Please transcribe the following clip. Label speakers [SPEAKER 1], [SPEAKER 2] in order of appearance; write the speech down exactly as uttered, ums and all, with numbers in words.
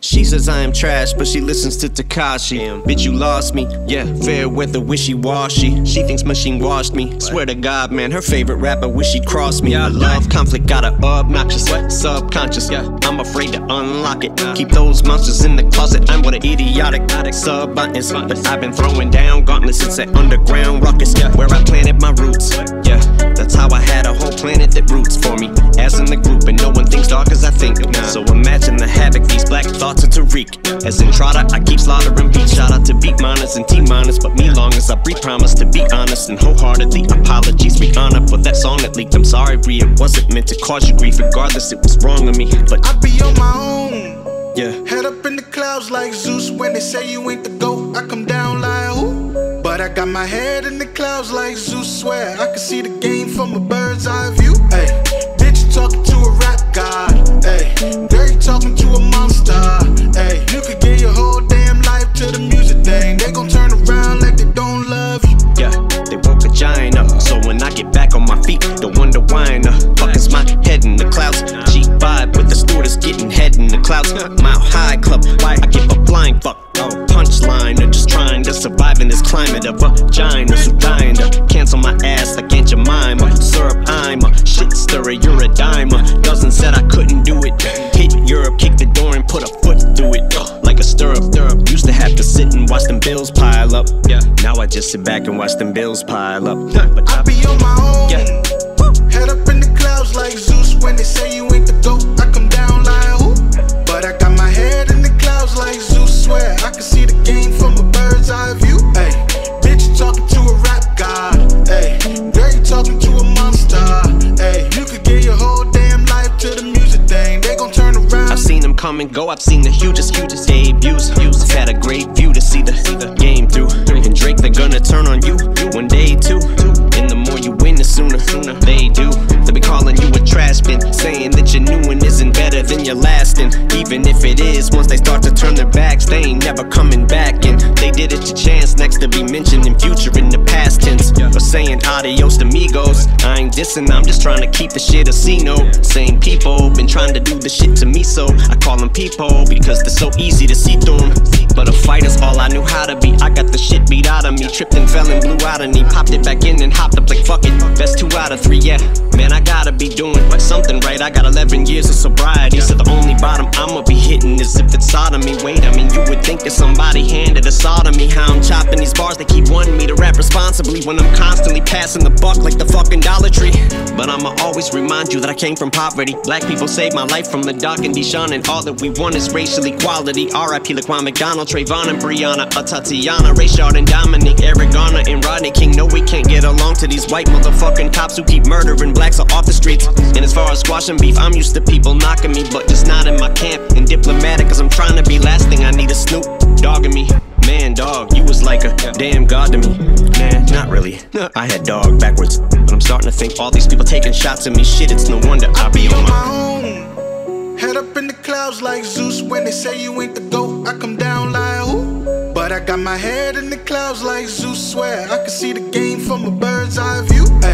[SPEAKER 1] She says I am trash, but she listens to Tekashi. Damn. Bitch, you lost me. Yeah, fair weather, wishy-washy. She thinks machine washed me. What? Swear to God, man, her favorite rapper wish she'd cross me. Yeah, I love conflict, got her obnoxious. What? Subconscious, yeah. I'm afraid to unlock it. Yeah. Keep those monsters in the closet. I'm what an idiotic sub-buttons. But I've been throwing down gauntlets since that underground ruckus. Yeah, where I planted my roots. Yeah, that's how I had a whole planet that roots for me. As in the group, and no one thinks dark as I think. Nah. So imagine the havoc these black thoughts are Tariq. As in Trotter, I keep slaughtering beats. Shout out to beat miners and T miners, but me long as I breathe, promise to be honest and wholeheartedly. Apologies, we honor for that song that leaked. I'm sorry, Rhea, it wasn't meant to cause you grief. Regardless, it was wrong of me. But
[SPEAKER 2] I be on my own.
[SPEAKER 1] Yeah.
[SPEAKER 2] Head up in the clouds like Zeus. When they say you ain't the GOAT, I come down like who? But I got my head in the clouds like Zeus. Swear I can see the game from a bird's eye view. Hey, bitch, you talking to a rap god. Hey, girl, you talking to a monster. Hey, you could give your whole damn life to the music thing. They gon' turn around like they don't love you.
[SPEAKER 1] Yeah, they woke a giant up. So when I get back on my feet, don't wonder why in the fuck is my head in the clouds. G vibe with the stewardess getting head in the clouds. Mile high club, why I give a flying fuck. Oh, punchline, or just trying to survive in this climate of vaginas who dying to cancel my ass like Aunt Jemima. Syrup, I'm a shit stirrer, you're a dimer. Dozen said I couldn't do it. Hit Europe, kick the door and put a foot through it. Like a stirrup, stirrup. Used to have to sit and watch them bills pile up. Yeah, now I just sit back and watch them bills pile up. But
[SPEAKER 2] I be on my own. Yeah. Head up in the clouds like Zeus. When they say you ain't the GOAT, I come down like who? But I got my head in the clouds like Zeus. Swear I can see the game from a bird's eye view. Hey, bitch, you talking to a rap god. Hey, girl, you talking to a monster. Hey, you could give your whole damn life to the music thing. They gon' turn around.
[SPEAKER 1] I've seen them come and go. I've seen the hugest, hugest debuts. I've had a great view to see the, see the game through. And Drake, they're gonna turn on you one day too. And the more you win, the sooner, sooner they do. They'll be calling you a trash bin, saying that your new one isn't better than your last. And even if it is, once they start to turn their backs, they ain't never coming back. And they did it to chance next to be mentioned in future in the past tense. Or saying adios to amigos. I ain't dissing, I'm just trying to keep the shit a C-note. Same people been trying to do the shit to me, so I call them people because they're so easy to see through them. But a fighter's all I knew how to be. I got the shit beat out of me, tripped and fell and blew out of me. Popped it back in and hopped up like fuck it. Best two out of three, yeah. Man, I gotta be doing something right. I got eleven years of sobriety, so the only bottom I'ma be hitting is if it's sodomy. Wait, I mean, you would think that somebody handed a saw to me. How I'm chopping these bars, they keep wanting me to rap responsibly when I'm constantly passing the buck like the fucking Dollar Tree. But I'ma always remind you that I came from poverty. Black people saved my life from the Doc and Deshaun, and all that we want is racial equality. R I P Laquan McDonald, Trayvon and Breonna, a Tatiana, Rayshard and Dominic, Eric Garner and Rodney King. No, we can't get along to these white motherfucking cops who keep murdering blacks off the streets. And as far as squashing beef, I'm used to people knocking me, but just not in my camp. And diplomatic, cause I'm trying to be. Last thing I need is Snoop dogging me. Man, dog, you was like a damn god to me. Man, not really. I had dog backwards. But I'm starting to think all these people taking shots at me. Shit, it's no wonder I be on my
[SPEAKER 2] own. Head up in the clouds like Zeus. When they say you ain't the GOAT, I come down like who? But I got my head in the clouds like Zeus. Swear I can see the game from a bird's eye view. Ay,